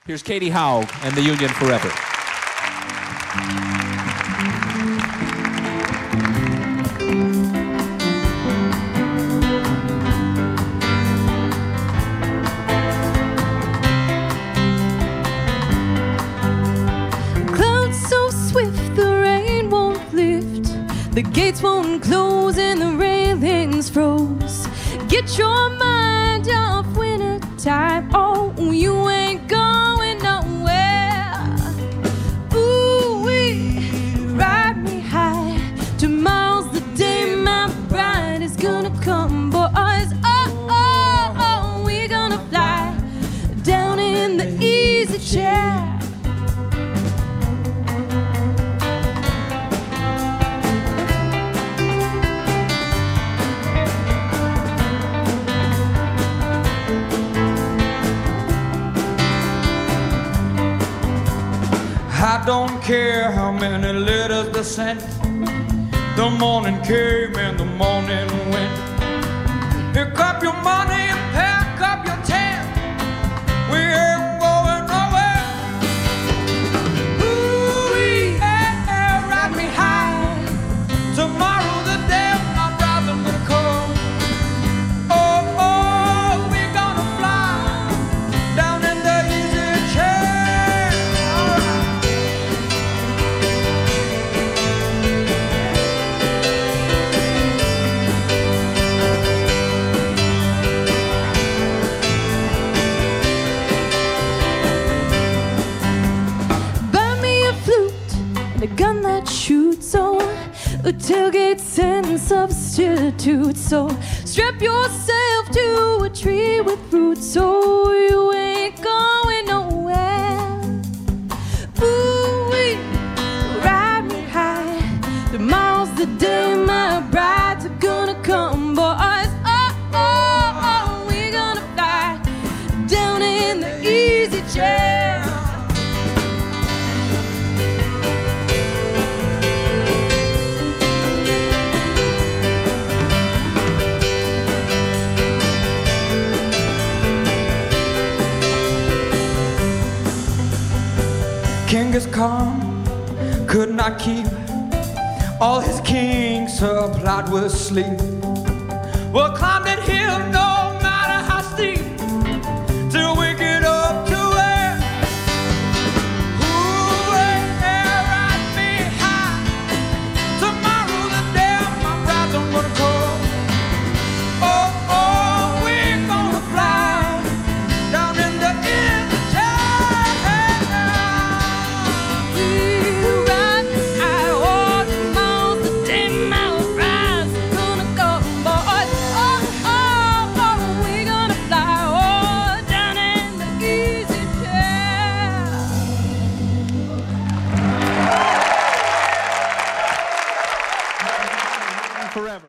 Here's Katie Howe and the Union Forever. Clouds so swift the rain won't lift, the gates won't close and the railings froze. Get your mind off winter time, oh, you ain't going nowhere. Ooh-wee, ride me high, tomorrow's the day my bride is gonna come, boys. Oh, oh, oh, we're gonna fly down in the easy chair. I don't care how many letters they sent. The morning came and the morning went. Pick up your money and pack up your tent. We ain't going nowhere. Ooh-wee, yeah, ride me high. Tomorrow the day my brother will come. Oh, oh, we're gonna fly down in the easy chair. A gun that shoots, so a tailgate's and substitute. So strap yourself to a tree with roots, so you ain't going nowhere. Ooh-wee, ride me high. Tomorrow's the day my brides are gonna come, boys. Oh, oh, oh, we're gonna fly down in the easy chair. Genghis Khan could not keep all his kings supplied with sleep. Well, climb that hill